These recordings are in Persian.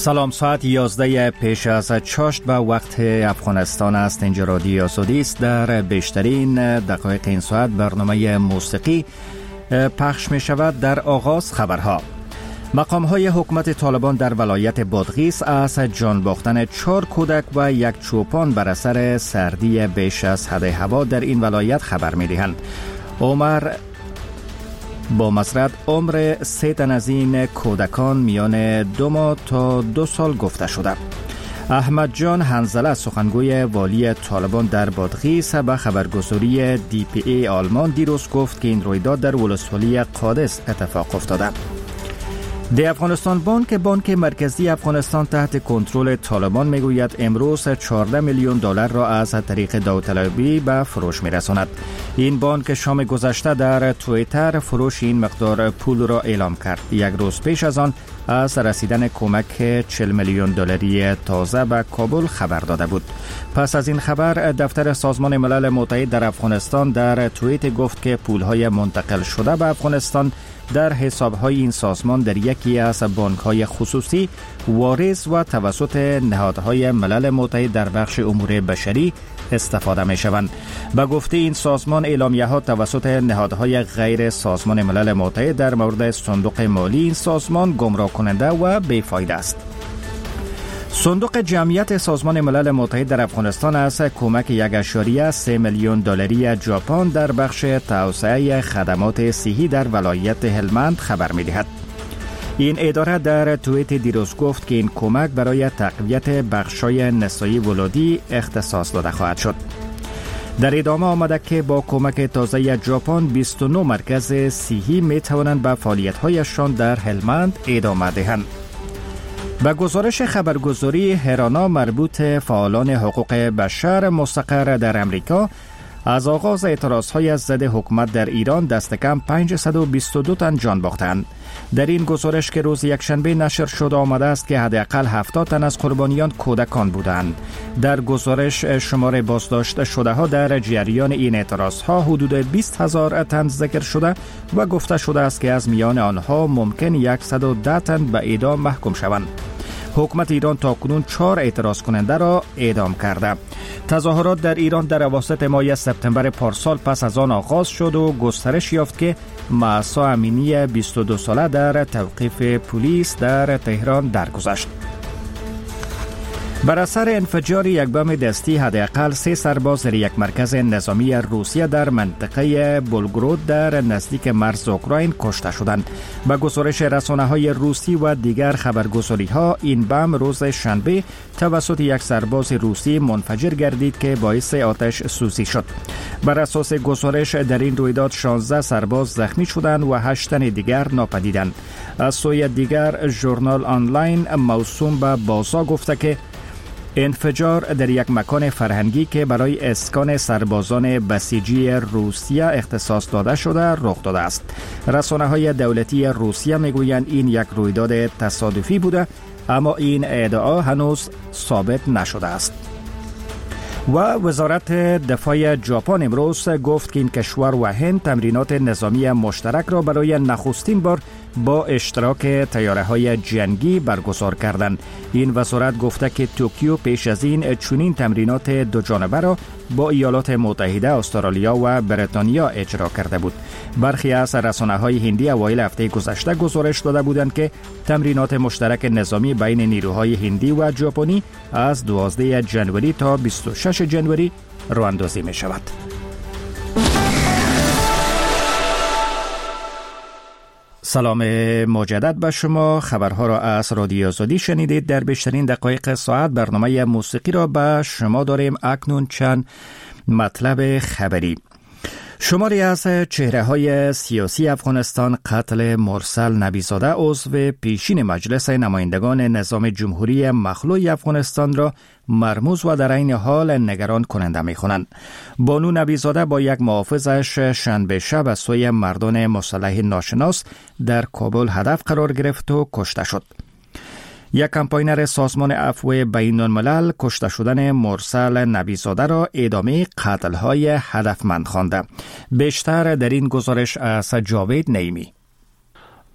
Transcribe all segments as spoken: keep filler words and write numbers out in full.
سلام، ساعت یازده پیش از چاشت به وقت افغانستان است. اینجا رادیو آزادی است. در بیشترین دقایق این ساعت برنامه موسیقی پخش می شود. در آغاز خبرها. مقام های حکومت طالبان در ولایت بادغیس از جان باختن چهار کودک و یک چوپان بر اثر سردی بیش از حد هوا در این ولایت خبر می دهند. عمر با مزرعه عمر سه تن از این کودکان میان دو ماه تا دو سال گفته شده. احمد جان حنظله سخنگوی والی طالبان در بادغیس به خبرگزاری دی پی ای آلمان دیروز گفت که این رویداد در ولسوالی قادس اتفاق افتاده. دی افغانستان بانک بانک مرکزی افغانستان تحت کنترل طالبان میگوید امروز چهارده میلیون دلار را از طریق داوطلبی به فروش میرساند. این بانک شام گذشته در توییتر فروش این مقدار پول را اعلام کرد. یک روز پیش از آن از رسیدن کمک چهل میلیون دلاری تازه به کابل خبر داده بود. پس از این خبر دفتر سازمان ملل متحد در افغانستان در توییت گفت که پولهای منتقل شده به افغانستان در حساب‌های این سازمان در یکی از بانک‌های خصوصی واریز و توسط نهادهای ملل متحد در بخش امور بشری استفاده می‌شوند. به گفته این سازمان، اعلامیه‌ها توسط نهادهای غیر سازمان ملل متحد در مورد صندوق مالی این سازمان گمراه کننده و بیفایده است. صندوق جمعیت سازمان ملل متحد در افغانستان از کمک یک اشاریه سه میلیون دلاری ژاپن در بخش توسعه خدمات صحی در ولایت هلمند خبر می‌دهد. این اداره در توییت دیروز گفت که این کمک برای تقویت بخش‌های نسایی ولادی اختصاص داده خواهد شد. در ادامه آمده که با کمک تازه ژاپن بیست و نه مرکز صحی می توانند به فعالیت‌هایشان در هلمند ادامه دهند. به گزارش خبرگزاری هرانا مربوط فعالان حقوق بشر مستقر در امریکا، از آغاز اعتراضهای ضد حکومت در ایران دست کم پانصد و بیست و دو تن جان باختند. در این گزارش که روز یکشنبه نشر شده آمده است که حداقل هفتاد تن از قربانیان کودکان بودند. در گزارش شمار بازداشت شده ها در جریان این اعتراض ها حدود بیست هزار تن ذکر شده و گفته شده است که از میان آنها ممکن صد و ده تن به اعدام محکوم شوند. حکومت ایران تاکنون چهار اعتراض کننده را اعدام کرده. تظاهرات در ایران در اواسط ماه سپتامبر پارسال پس از آن آغاز شد و گسترش یافت که مهسا امینی بیست و دو ساله در توقیف پلیس در تهران درگذشت. بر اثر انفجار یک بم دستی حداقل سه سرباز در یک مرکز نظامی روسیه در منطقه بولگرود در نزدیک مرز اوکراین کشته شدند. به گزارش رسانه‌های روسی و دیگر خبرگزاری‌ها، این بم روز شنبه توسط یک سرباز روسی منفجر گردید که باعث آتش سوزی شد. بر اساس گزارش در این رویداد شانزده سرباز زخمی شدند و هشت تن دیگر ناپدیدند. از سوی دیگر ژورنال آنلاین موسوم به بازا گفته که انفجار در یک مکان فرهنگی که برای اسکان سربازان بسیجی روسیه اختصاص داده شده رخ داده است. رسانه‌های دولتی روسیه میگویند این یک رویداد تصادفی بوده، اما این ادعا هنوز ثابت نشده است. و وزارت دفاع ژاپن امروز گفت که این کشور و هند تمرینات نظامی مشترک را برای نخستین بار با اشتراک طیاره‌های جنگی برگزار کردند. این وزارت گفته که توکیو پیش از این چنین تمرینات دو جانبه را با ایالات متحده، استرالیا و بریتانیا اجرا کرده بود. برخی از رسانه‌های هندی اوایل هفته گذشته گزارش داده بودند که تمرینات مشترک نظامی بین نیروهای هندی و ژاپنی از دوازده ژانویه تا بیست و شش ژانویه راه‌اندازی می شود. سلام مجدد به شما. خبرها را از رادیو آزادی شنیدید. در بیشترین دقایق ساعت برنامه موسیقی را به شما داریم. اکنون چند مطلب خبری. شماری از چهره‌های سیاسی افغانستان قتل مرسل نبیزاده عضو پیشین مجلس نمایندگان نظام جمهوری مخلوع افغانستان را مرموز و در عین حال نگران کننده می‌خوانند. بانو نبیزاده با یک محافظش شنبه شب از سوی مردان مسلح ناشناس در کابل هدف قرار گرفت و کشته شد. یک کمپاینر سازمان عفو بین الملل کشته شدن مرسل نبیزاده را ادامه قتل‌های هدفمند خوانده. بیشتر در این گزارش از جاوید نیمی.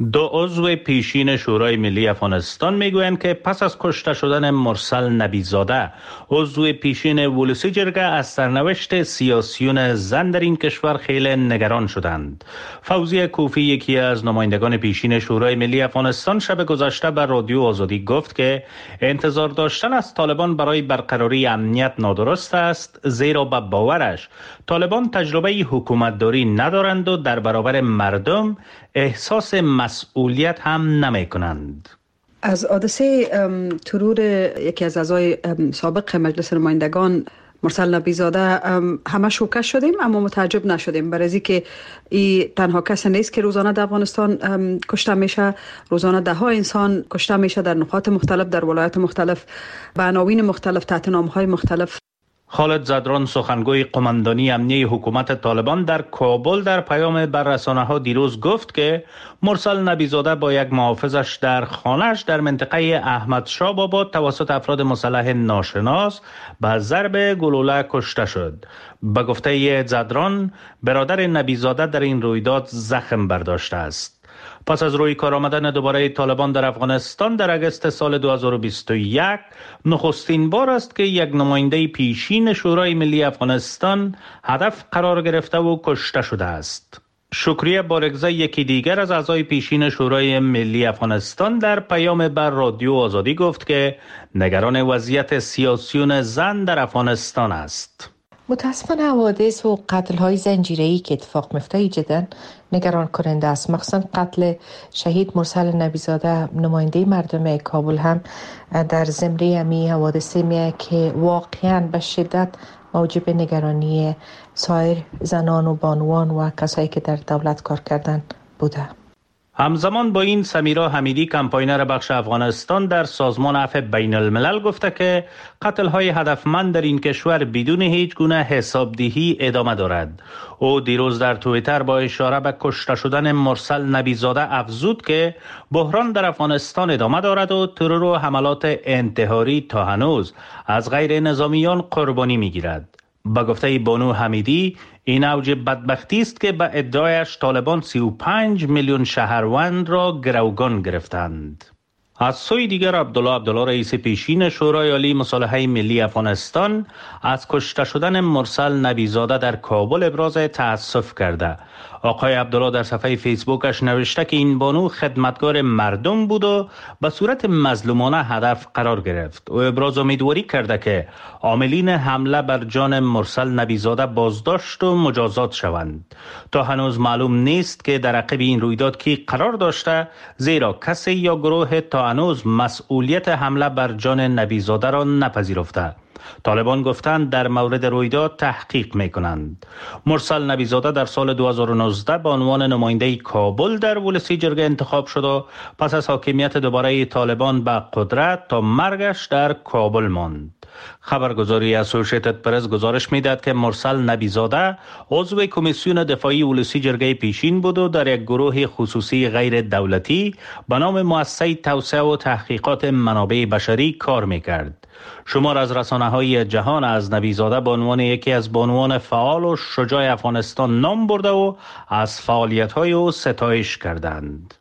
دو عضو پیشین شورای ملی افغانستان میگویند که پس از کشته شدن مرسل نبیزاده عضو پیشین ولسی جرگه از سرنوشت سیاسیون زن در این کشور خیلی نگران شدند. فوزیه کوفی یکی از نمایندگان پیشین شورای ملی افغانستان شب گذشته بر رادیو آزادی گفت که انتظار داشتن از طالبان برای برقراری امنیت نادرست است، زیرا به باورش طالبان تجربه حکومتداری ندارند و در برابر مردم احساس مسئولیت هم نمی کنند. از حادثه ترور یکی از اعضای سابق مجلس نمایندگان مرسل نبیزاده همه شوکه شدیم، اما متعجب نشدیم، برای از اینکه این تنها کسی نیست که روزانه در افغانستان کشته میشه. روزانه ده ها انسان کشته میشه در نقاط مختلف، در ولایات مختلف، به عناوین مختلف، تحت نام‌های مختلف. خالد زدران سخنگوی قماندانی امنیه حکومت طالبان در کابل در پیام بر رسانه‌ها دیروز گفت که مرسل نبیزاده با یک محافظش در خانه‌اش در منطقه احمد شاه آباد توسط افراد مسلح ناشناس به ضرب گلوله کشته شد. به گفته زدران برادر نبیزاده در این رویداد زخم برداشته است. پس از روی کار آمدن دوباره طالبان در افغانستان در اگست سال دو هزار و بیست و یک نخستین بار است که یک نماینده پیشین شورای ملی افغانستان هدف قرار گرفته و کشته شده است. شکریه بارگزه یکی دیگر از اعضای پیشین شورای ملی افغانستان در پیام بر رادیو آزادی گفت که نگران وضعیت سیاسیون زن در افغانستان است. متاسفانه حوادث و قتل‌های زنجیره‌ای که اتفاق میفته جدا نگران کننده است. مخصوصا قتل شهید مرسل نبیزاده نماینده مردم کابل هم در زمره امی حوادث میه که واقعا به شدت موجب نگرانی سایر زنان و بانوان و کسایی که در دولت کار کردن بوده. همزمان با این سمیرا حمیدی کمپاینر بخش افغانستان در سازمان عفو بین الملل گفته که قتل‌های هدفمند در این کشور بدون هیچ گونه حسابدهی ادامه دارد. او دیروز در توییتر با اشاره به کشته شدن مرسل نبیزاده افزود که بحران در افغانستان ادامه دارد و ترور و حملات انتحاری تا هنوز از غیر نظامیان قربانی می‌گیرد. با گفته بانو حمیدی این اوج بدبختی است که به ادعایش طالبان سی و پنج میلیون شهروند را گروگان گرفتند. از سوی دیگر عبدالله عبدالله رئیس پیشین شورای عالی مصالحه ملی افغانستان از کشته شدن مرسل نبیزاده در کابل ابراز تأسف کرده. آقای عبدالله در صفحه فیسبوکش نوشته که این بانو خدمتگار مردم بود و به صورت مظلومانه هدف قرار گرفت. او ابراز امیدواری کرده که عاملین حمله بر جان مرسل نبیزاده بازداشت و مجازات شوند. تا هنوز معلوم نیست که در عقب این رویداد کی قرار داشته، زیرا کسی یا گروه تا هنوز مسئولیت حمله بر جان نبیزاده را نپذیرفته. طالبان گفتند در مورد رویداد تحقیق میکنند. مرسل نبیزاده در سال دو هزار و نوزده به عنوان نماینده کابل در ولسی جرگه انتخاب شد و پس از حاکمیت دوباره طالبان به قدرت تا مرگش در کابل ماند. خبرگزاری اسوسییتد پرس گزارش میداد که مرسل نبیزاده عضو کمیسیون دفاعی ولسی جرگه پیشین بود و در یک گروه خصوصی غیر دولتی به نام مؤسسه توسعه و تحقیقات منابع بشری کار میکرد. شمار از رسانه‌های جهان از نبیزاده به عنوان یکی از بانوان فعال و شجاع افغانستان نام برده و از فعالیت‌های او ستایش کردند.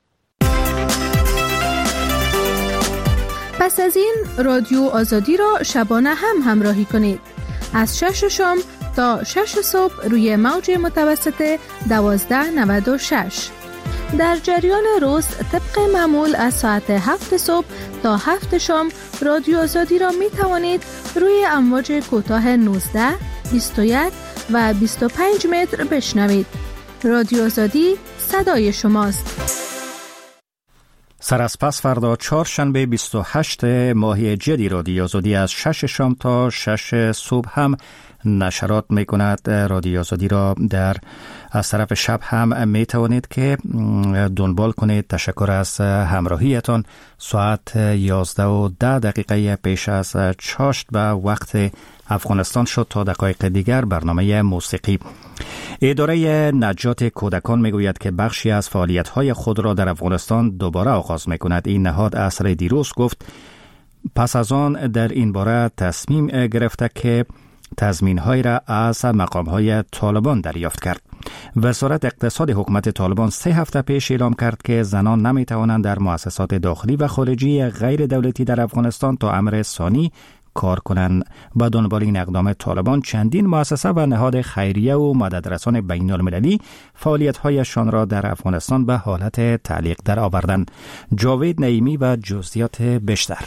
پس از این رادیو آزادی را شبانه هم همراهی کنید. از شش شام تا شش صبح روی موج متوسط دوازده نود و شش. در جریان روز طبق معمول از ساعت هفت صبح تا هفت شام رادیو آزادی را می توانید روی امواج کوتاه نوزده، بیست و یک و بیست و پنج متر بشنوید. رادیو آزادی صدای شماست. سر از پس فردا چهارشنبه بیست و هشتم ماه جدی رادیو آزادی از شش شام تا شش صبح هم نشرات می کند. رادیو آزادی را در از طرف شب هم می توانید که دنبال کنید. تشکر از همراهیتان. ساعت یازده و ده دقیقه پیش از چاشت به وقت افغانستان شد. تا دقایق دیگر برنامه موسیقی. اداره نجات کودکان میگوید که بخشی از فعالیت‌های خود را در افغانستان دوباره آغاز می‌کند. این نهاد عصر دیروز گفت پس از آن در این باره تصمیم گرفته که تضمین‌های را از مقام‌های طالبان دریافت کرد. وزارت اقتصاد حکومت طالبان سه هفته پیش اعلام کرد که زنان نمی‌توانند در مؤسسات داخلی و خارجی غیر دولتی در افغانستان تا امر ثانی کار کنند. با دنبال این اقدام طالبان چندین مؤسسه و نهاد خیریه و مددرسان بین المللی فعالیت‌هایشان را در افغانستان به حالت تعلیق در آوردند. جاوید نعیمی و جزئیات بیشتر.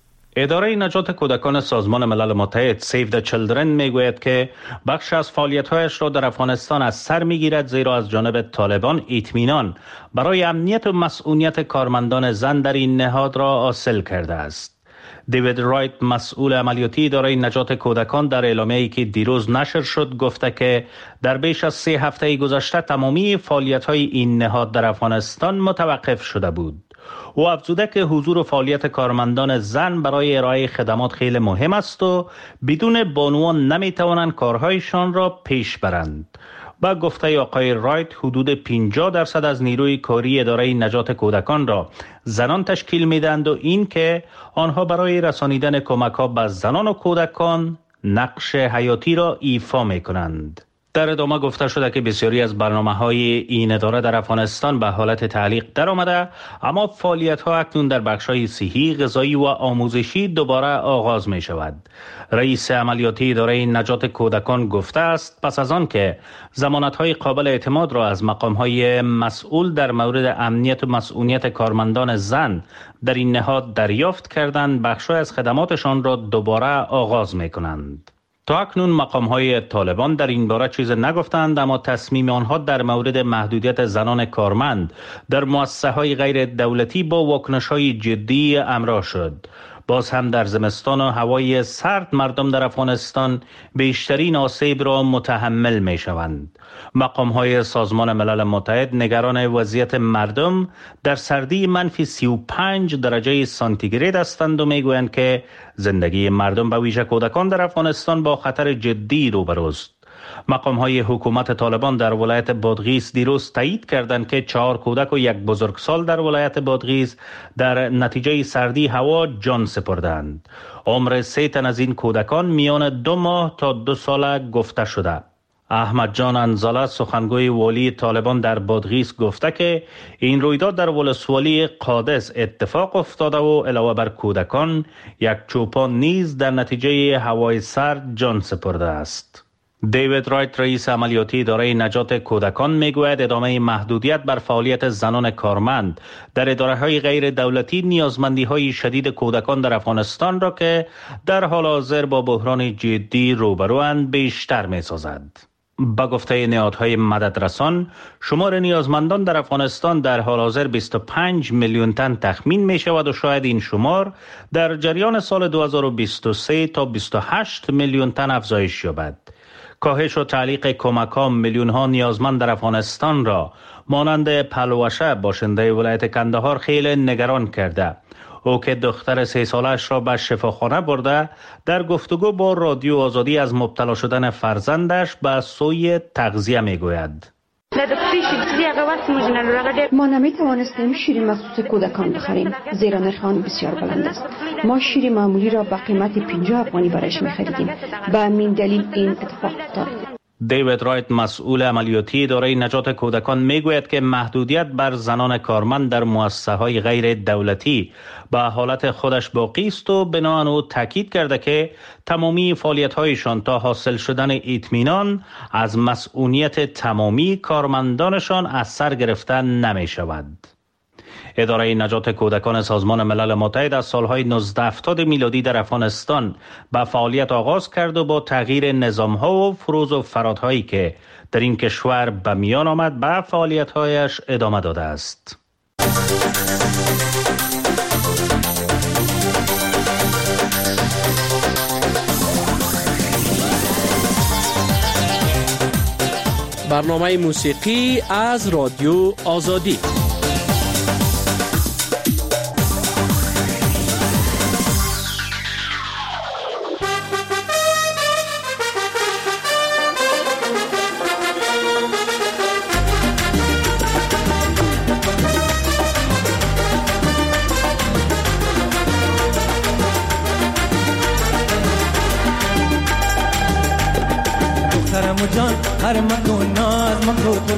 اداره نجات کودکان سازمان ملل متحد سیو د چیلدرن میگوید که بخش از فعالیت‌هایش را در افغانستان از سر میگیرد، زیرا از جانب طالبان اطمینان برای امنیت و مسئولیت کارمندان زن در این نهاد را حاصل کرده است. دیوید رایت، مسئول عملیاتی اداره نجات کودکان، در اعلامیه‌ای که دیروز نشر شد گفته که در بیش از سه هفته گذشته تمامی فعالیت‌های این نهاد در افغانستان متوقف شده بود. او افزوده که حضور و فعالیت کارمندان زن برای ارائه خدمات خیلی مهم است و بدون بانوان نمیتوانند کارهایشان را پیش برند. با گفته آقای رایت، حدود پنجاه درصد از نیروی کاری اداره نجات کودکان را زنان تشکیل میدند و این که آنها برای رسانیدن کمک‌ها به زنان و کودکان نقش حیاتی را ایفا میکنند. در ادامه گفته شده که بسیاری از برنامه‌های این اداره در افغانستان به حالت تعلیق در آمده، اما فعالیت‌ها اکنون در بخش‌های صحی، غذایی و آموزشی دوباره آغاز می شود. رئیس عملیاتی اداره نجات کودکان گفته است پس از آن که ضمانت‌های قابل اعتماد را از مقام‌های مسئول در مورد امنیت و مسئولیت کارمندان زن در این نهاد دریافت کردند، بخش‌های از خدماتشان را دوباره آغاز می‌کنند. تا اکنون مقام‌های طالبان در این باره چیز نگفتند، اما تصمیم آنها در مورد محدودیت زنان کارمند در مؤسسه‌های غیر دولتی با واکنش‌های جدی همراه شد. باز هم در زمستان و هوای سرد مردم در افغانستان بیشترین آسیب را متحمل می شوند. مقام‌های سازمان ملل متحد نگران وضعیت مردم در سردی منفی سی و پنج درجه سانتیگراد هستند و میگویند که زندگی مردم به ویژه کودکان در افغانستان با خطر جدی روبروست. مقام‌های حکومت طالبان در ولایت بادغیس دیروز تایید کردند که چهار کودک و یک بزرگسال در ولایت بادغیس در نتیجه سردی هوا جان سپردند. عمر سه تن از این کودکان میان دو ماه تا دو ساله گفته شده. احمد جان انزاله، سخنگوی والی طالبان در بادغیس، گفته که این رویداد در ولسوالی قادس اتفاق افتاده و علاوه بر کودکان یک چوپان نیز در نتیجه هوای سرد جان سپرده است. دیوید رایت، رئیس عملیاتی اداره نجات کودکان، میگوید ادامه محدودیت بر فعالیت زنان کارمند در اداره‌های غیر دولتی نیازمندی‌های شدید کودکان در افغانستان را که در حال حاضر با بحران جدی روبروند بیشتر می‌سازد. با گفته نهادهای مددرسان، شمار نیازمندان در افغانستان در حال حاضر بیست و پنج میلیون تن تخمین می شود و شاید این شمار در جریان سال دو هزار و بیست و سه تا بیست و هشت میلیون تن افزایش یابد. کاهش و تعلیق کمک‌ها میلیون ها نیازمند در افغانستان را مانند پلوشه، باشنده ولایت کندهار، خیلی نگران کرده. او که دختر سه سالش را به شفاخانه برده، در گفتگو با رادیو آزادی از مبتلا شدن فرزندش به سوی تغذیه میگوید. ما نمی توانستیم شیر مخصوص کودکان بخریم زیرا نرخ آن بسیار بلند است. ما شیر معمولی را به قیمت پنجاه افغانی برایش می خریدیم. به همین دلیل این اتفاق افتاد. دیوید رایت، مسئول عملیاتی اداره نجات کودکان، میگوید که محدودیت بر زنان کارمند در مؤسسه‌های غیر دولتی به حالت خودش باقی است و بنابراین او تاکید کرده که تمامی فعالیت‌هایشان تا حاصل شدن اطمینان از مسئولیت تمامی کارمندانشان از سر گرفته نمی شود. اداره نجات کودکان سازمان ملل متحد از سالهای نوزده هفتاد میلادی در افغانستان به فعالیت آغاز کرد و با تغییر نظام‌ها و فروز و فرادهایی که در این کشور به میان آمد به فعالیت‌هایش ادامه داده است. برنامه موسیقی از رادیو آزادی. جان هر مکن ناز مکن